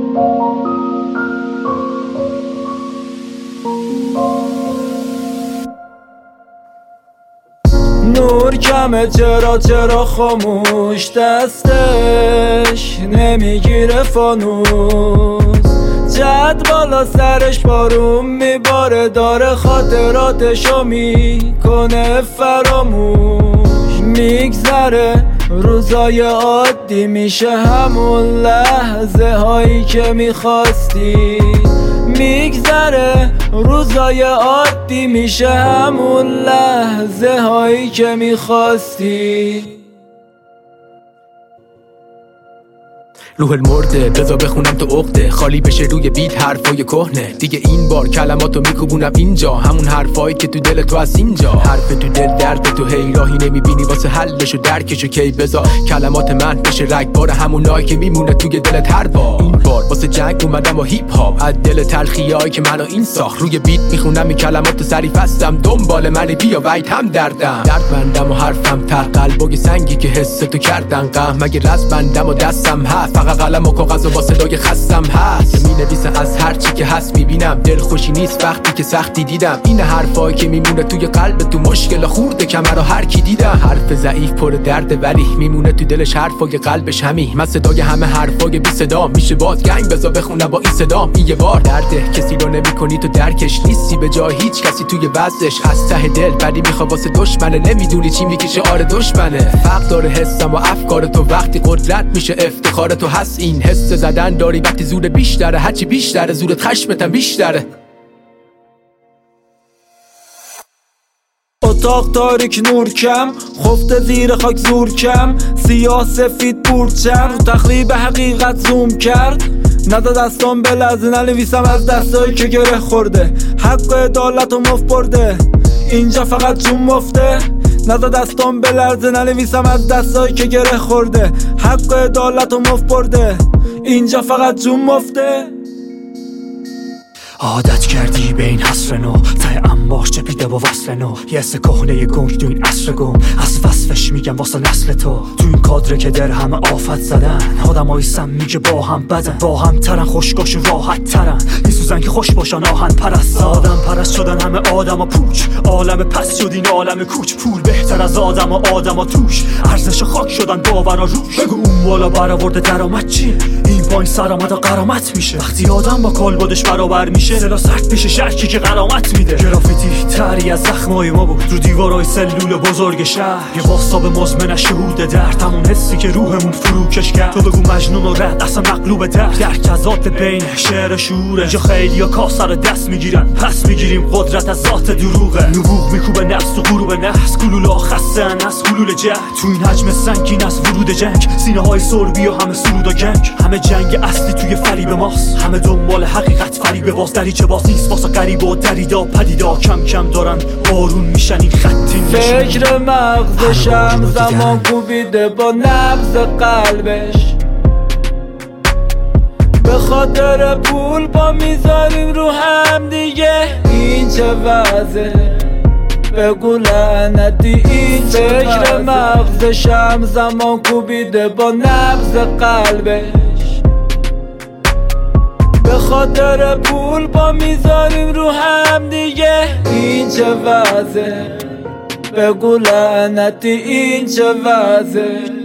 نور کمه چرا خاموش دستش نمیگیره فانوس جد بالا سرش بارون میباره داره خاطراتشو میکنه فراموش میگذره روزای عادی میشه همون لحظه هایی که میخواستی میگذره روزای عادی میشه همون لحظه هایی که میخواستی روح المرده بذار بخونم تو عقده خالی بشه روی بیت حرفای کهنه دیگه این بار کلماتو میکوبونم اینجا همون حرفایی که تو دل تو از اینجا حرف تو دل درد تو هی راهی نمیبینی واسه حلشو درکشو کی بذار کلمات من بشه رگبار همونایی که میمونه توی دلت هر بار این بار واسه جنگ اومدم و هیپ هاپ از دل تلخیایی که منو این ساخت روی بیت میخونم این کلماتو ظریف هستم دنبال منی بیا وید هم دردم دردمندم و حرفم تر قلبای سنگی که حس تو کردن قهم مگه رز بندم و دستم هست فقط قلم و کاغذ و با صدای خستم هست می نویسم از هر چی که هست میبینم دل خوشی نیست وقتی که سختی دیدم این حرفایی که میمونه توی قلب تو مشکل خورده کمرا هر کی دیدم حرف ضعیف پر درد ولی میمونه تو دلش حرفای قلبش همین من صدای همه حرفای بی صدا میشه باز گنگ بذار بخونم با این صدا این یه بار درده کسی رو نمیکنی تو درکش نیستی به جای هیچ کسی توی وضعش از ته دل ولی میخواد واسه دشمنه نمیدونی چی میکشه آره دشمنه فرق داره حسم و افکار تو وقتی قدرت میشه افتخار تو هست این حس زدن داری وقتی زور بیشتره هرچی بیشتره زورت خشمتم بیشتره اتاق تاریک نور کم خفته زیر خاک زور کم سیاه سفید پورچن رو تخریب حقیقت زوم کرد نداد دستان بلرزه ننویسم از دستایی که گره خورده حق عدالت و مفت برده اینجا فقط چون مفته نداد دستان بلرزه ننویسم از دستایی که گره خورده حق عدالت و مفت برده اینجا فقط چون مفته عادت کردی به این حسر نو ته انبار چپیده با وصل نو یه حس کهنه گنگ تو این عصر گم از وصفش میگم واسه نسل تو این کادره که در همه آفت زدن آدمای سمی که با هم بدن با هم ترن خوشگاش و راحت ترن میسوزن که خوش باشن آهن پرست آدم پرست شدن همه آدم و پوچ عالم پس شد این عالم کوچ پول بهتر از آدم و توش ارزش خاک شدن باورا روش بگو اون بالا برآورده درآمد چیه این پایین سرآمد قرامت میشه وقتی آدم با کالبدش برابر میشه سلا سرد میشه شرکی که قرامت میده گرافیتی تری از زخمای ما بود رو دیوارای سلول بزرگ شهر یه باستاب مزمن شهود درد همون حسی که روحمون فروکش کرد تو بگو مجنون و رد اصلا مقلوب درد درک از ذات بین شعر شعوره اینجا خیلی ها کاسه رو دست میگیرن پس میگیریم قدرت از ذات دروغه نبوغ میکوبه نفس و غروب نفس گلولا خستن از گلول جهد تو این حجم سنگین از ورود جنگ سینه های سربی و همه سرود و گنگ همه جنگ اصلی توی فریب ماست همه دنبال حقیقت فریب باز دریچه باز نیست واسه غریب و دریدا پدیدا کم کم دارن بارون میشن این خطین فکر مغزشم زمان کوبیده با نبض قلبش به خاطر پول با میذاریم رو هم دیگه این چه وضعه بگو لعنتی این فکر مغزشم زمان کوبیده با نبض قلبش به خاطر پول با میذاریم رو هم دیگه این چه وضعه بگو لعنتی این چه وضعه